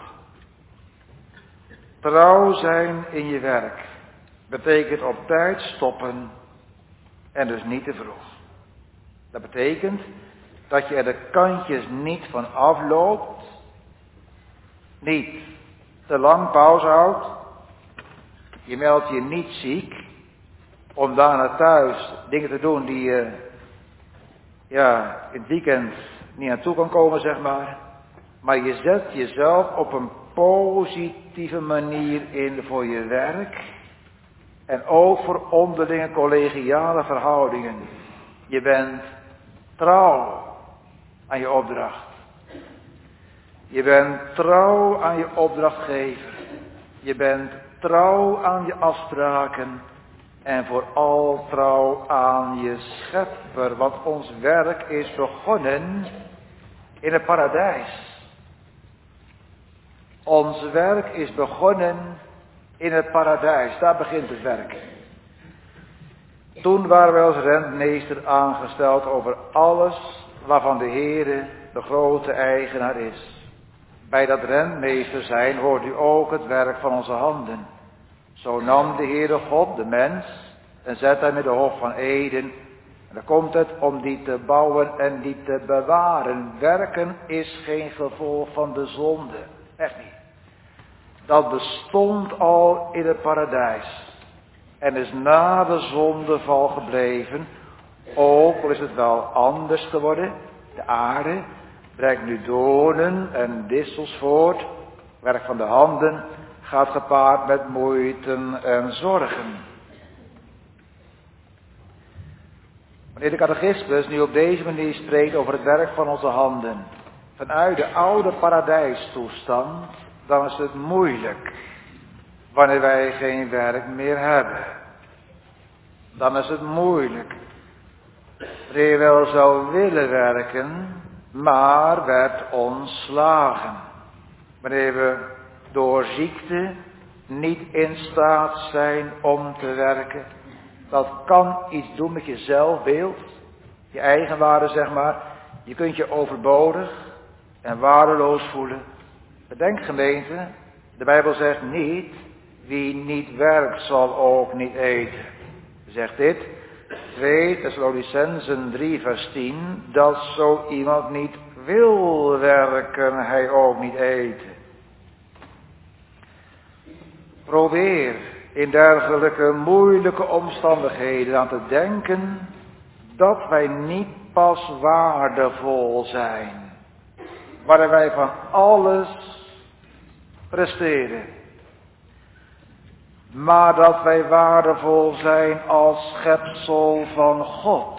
Trouw zijn in je werk betekent op tijd stoppen en dus niet te vroeg. Dat betekent dat je er de kantjes niet van afloopt, niet te lang pauze houdt, je meldt je niet ziek, om daarna thuis dingen te doen die je ja, in het weekend niet aan toe kan komen, zeg maar. Maar je zet jezelf op een positieve manier in voor je werk en ook voor onderlinge collegiale verhoudingen. Je bent trouw aan je opdracht. Je bent trouw aan je opdrachtgever. Je bent trouw aan je afspraken. En vooral trouw aan je schepper. Want ons werk is begonnen in het paradijs. Ons werk is begonnen in het paradijs. Daar begint het werk. Toen waren wij als rentmeester aangesteld over alles waarvan de Heere de grote eigenaar is. Bij dat rentmeester zijn hoort u ook het werk van onze handen. Zo nam de Heere God de mens en zet hem in de hof van Eden. En dan komt het om die te bouwen en die te bewaren. Werken is geen gevolg van de zonde. Echt niet. Dat bestond al in het paradijs. En is na de zondeval gebleven. Ook al is het wel anders geworden. De aarde brengt nu doornen en distels voort. Werk van de handen gaat gepaard met moeite en zorgen. Wanneer de catechismus nu op deze manier spreekt over het werk van onze handen, vanuit de oude paradijstoestand, dan is het moeilijk wanneer wij geen werk meer hebben. Dan is het moeilijk wanneer je wel zou willen werken, maar werd ontslagen. Wanneer we door ziekte niet in staat zijn om te werken. Dat kan iets doen met je zelfbeeld, je eigenwaarde zeg maar. Je kunt je overbodig en waardeloos voelen. Bedenk gemeente, de Bijbel zegt niet, wie niet werkt zal ook niet eten. Zegt dit, twee Thessalonicenzen drie vers tien, dat zo iemand niet wil werken, hij ook niet eten. Probeer in dergelijke moeilijke omstandigheden aan te denken dat wij niet pas waardevol zijn, waar wij van alles presteren, maar dat wij waardevol zijn als schepsel van God.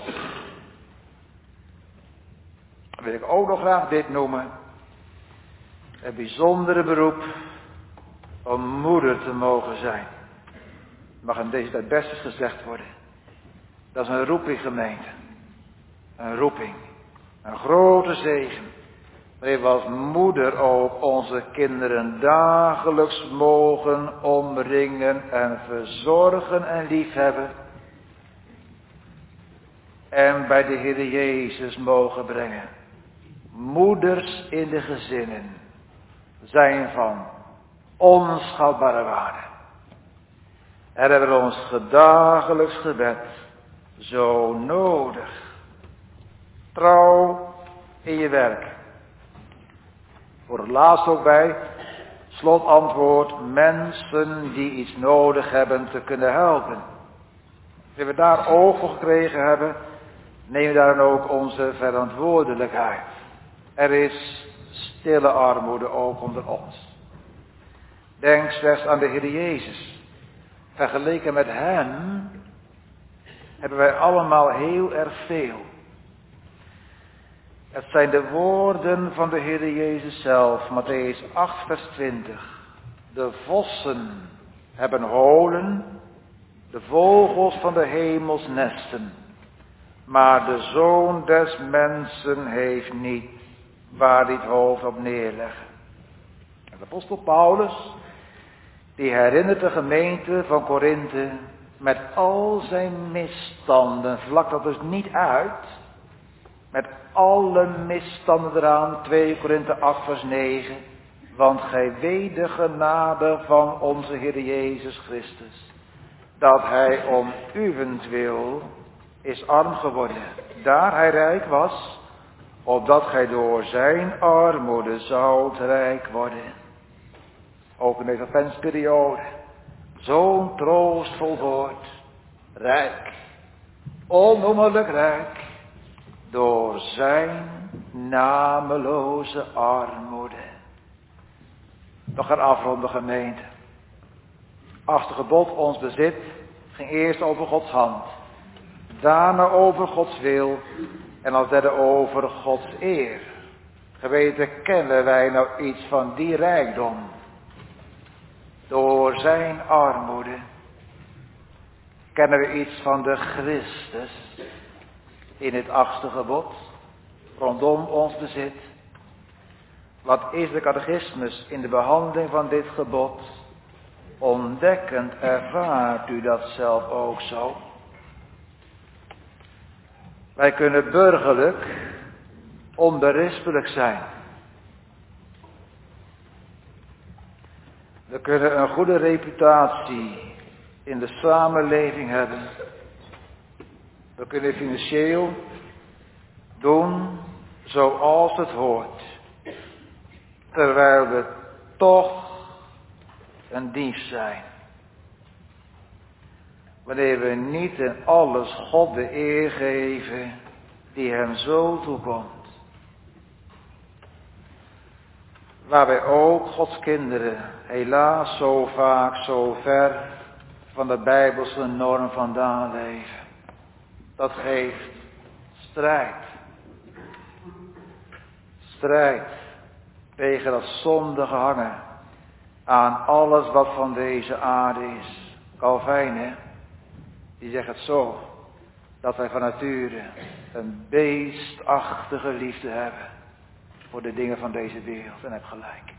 Dan wil ik ook nog graag dit noemen. Het bijzondere beroep om moeder te mogen zijn. Mag in deze tijd best eens gezegd worden. Dat is een roeping, gemeente. Een roeping. Een grote zegen. Waarin we als moeder ook onze kinderen dagelijks mogen omringen en verzorgen en liefhebben. En bij de Heer Jezus mogen brengen. Moeders in de gezinnen zijn van onschatbare waarde. En hebben we ons dagelijks gebed zo nodig. Trouw in je werk. Voor het laatst ook bij, slotantwoord, mensen die iets nodig hebben te kunnen helpen. Als we daar oog voor gekregen hebben, nemen we daar dan ook onze verantwoordelijkheid. Er is stille armoede ook onder ons. Denk slechts aan de Heer Jezus. Vergeleken met hem hebben wij allemaal heel erg veel. Het zijn de woorden van de Heer Jezus zelf, Matthäus acht vers twintig. De vossen hebben holen, de vogels van de hemels nesten, maar de Zoon des mensen heeft niet waar hij het hoofd op neerleggen. En de apostel Paulus, die herinnert de gemeente van Korinthe met al zijn misstanden, vlak dat dus niet uit, met alle misstanden eraan, twee Korinthe acht vers negen, want gij weet de genade van onze Heer Jezus Christus, dat hij om uwentwil is arm geworden, daar hij rijk was, opdat gij door zijn armoede zoudt rijk worden. Ook in deze adventsperiode, zo'n troostvol woord, rijk, onnoemelijk rijk, door zijn nameloze armoede. Nog een afronde gemeente. Achtste gebod, ons bezit, ging eerst over Gods hand. Daarna over Gods wil. En als derde over Gods eer. Geweten, kennen wij nou iets van die rijkdom. Door zijn armoede. Kennen we iets van de Christus. In het achtste gebod. Rondom ons bezit. Wat is de catechismus in de behandeling van dit gebod? Ontdekkend ervaart u dat zelf ook zo. Wij kunnen burgerlijk onberispelijk zijn. We kunnen een goede reputatie in de samenleving hebben. We kunnen financieel doen zoals het hoort. Terwijl we toch een dief zijn. Wanneer we niet in alles God de eer geven die hem zo toekomt. Waar wij ook Gods kinderen helaas zo vaak zo ver van de Bijbelse norm vandaan leven. Dat geeft strijd. Strijd tegen dat zondige hangen aan alles wat van deze aarde is. Calvijn, hè? Die zegt het zo, dat wij van nature een beestachtige liefde hebben voor de dingen van deze wereld. En heb gelijk.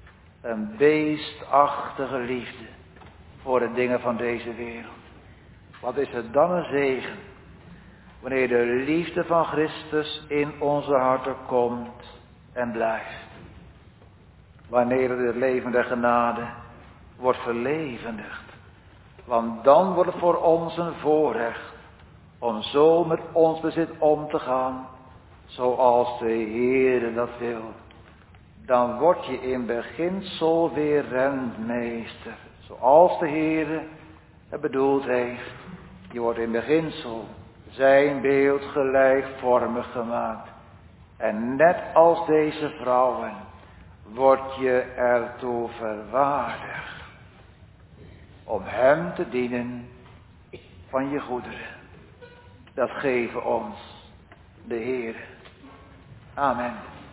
Een beestachtige liefde voor de dingen van deze wereld. Wat is het dan een zegen, wanneer de liefde van Christus in onze harten komt en blijft. Wanneer de levende genade wordt verlevendigd. Want dan wordt het voor ons een voorrecht om zo met ons bezit om te gaan, zoals de Heere dat wil. Dan word je in beginsel weer rentmeester, zoals de Heere het bedoeld heeft. Je wordt in beginsel zijn beeld gelijkvormig gemaakt. En net als deze vrouwen word je ertoe verwaardigd om hem te dienen van je goederen. Dat geven ons de Heer. Amen.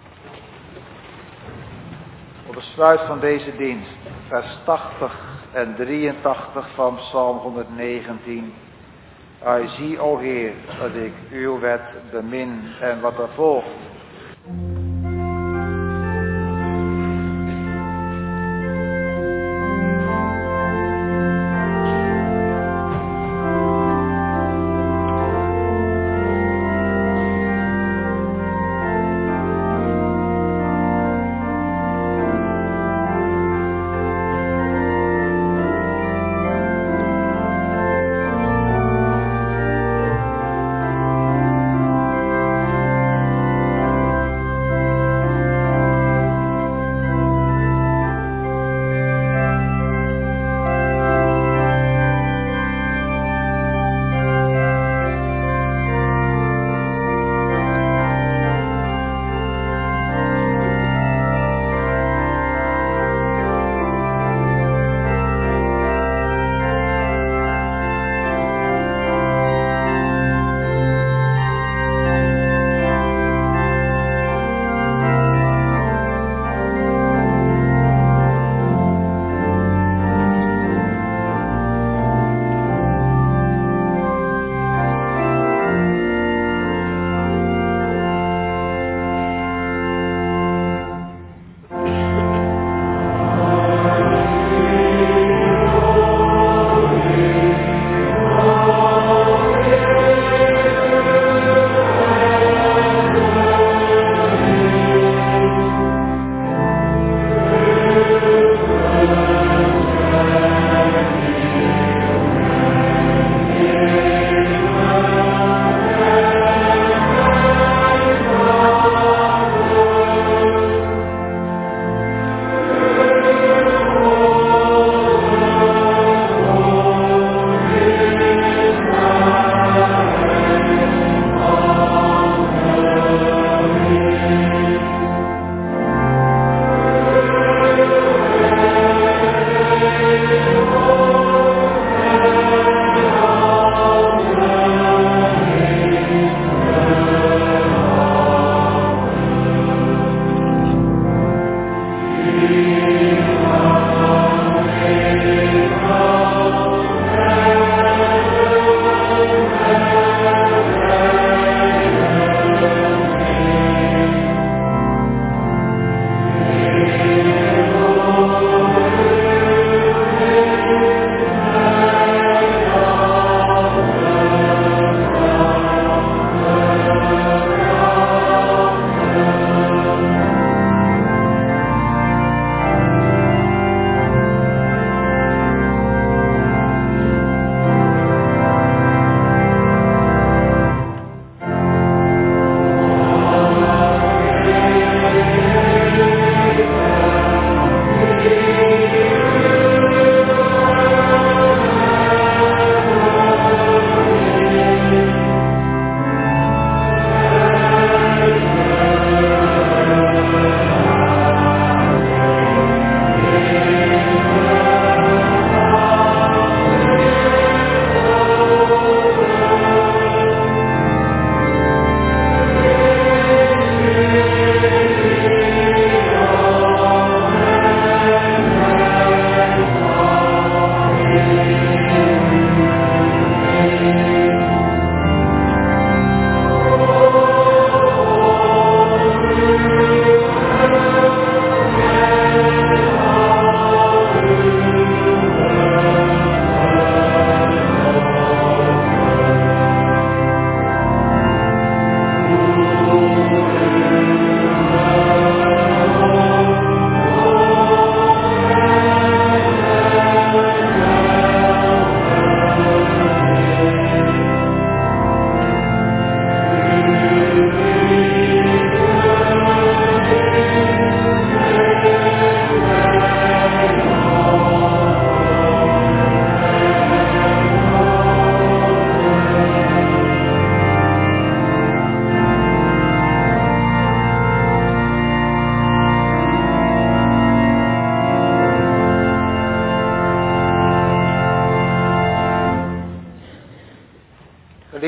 Op het sluit van deze dienst, vers tachtig en drieëntachtig van Psalm honderdnegentien. I zie, o Heer, dat ik uw wet bemin. En wat er volgt.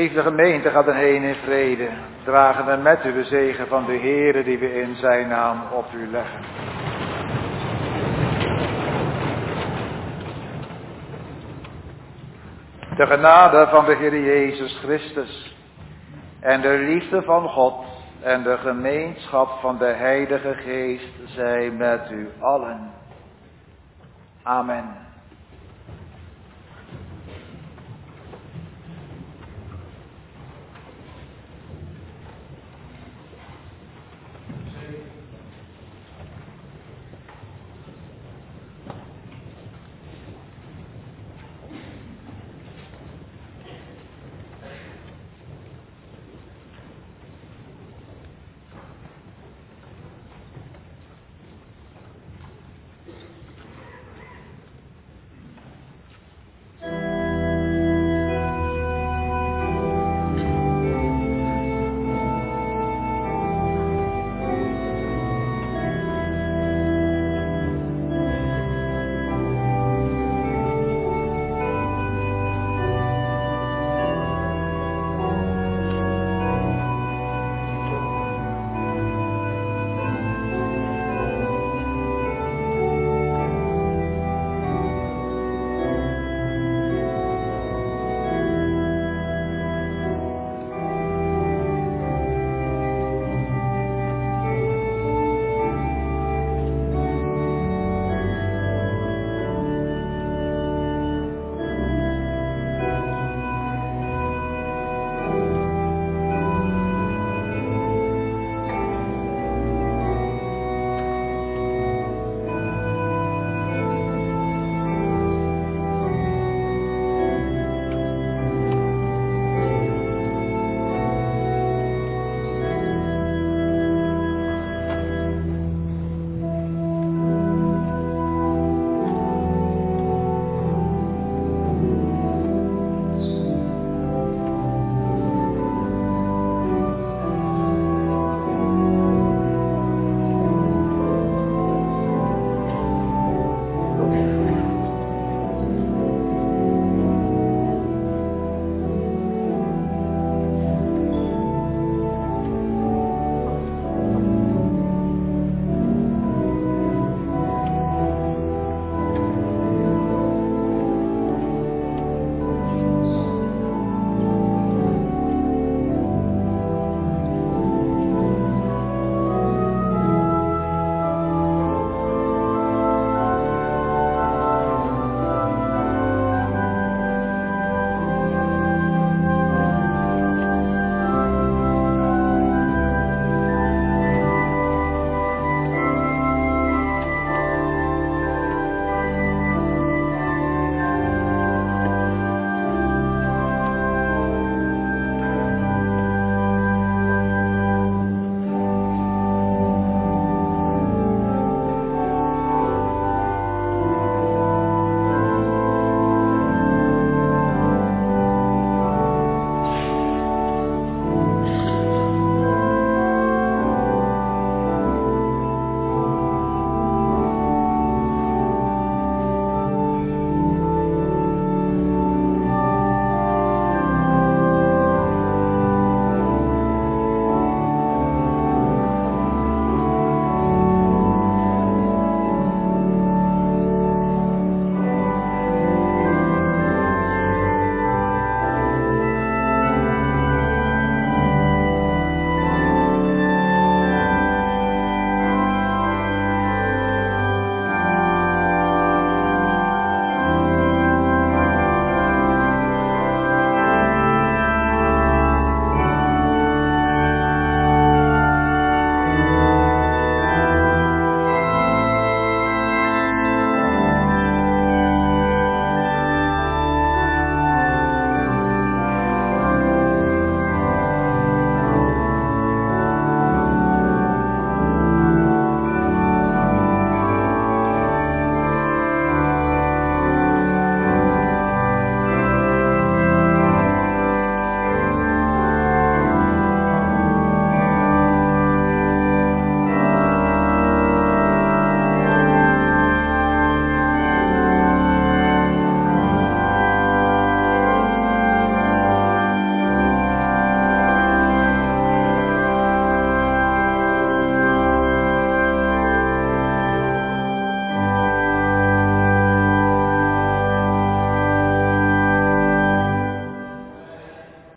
Geliefde gemeente, gaat er heen in vrede. Dragen we met u de zegen van de Heere die we in zijn naam op u leggen. De genade van de Heer Jezus Christus en de liefde van God en de gemeenschap van de Heilige Geest zij met u allen. Amen.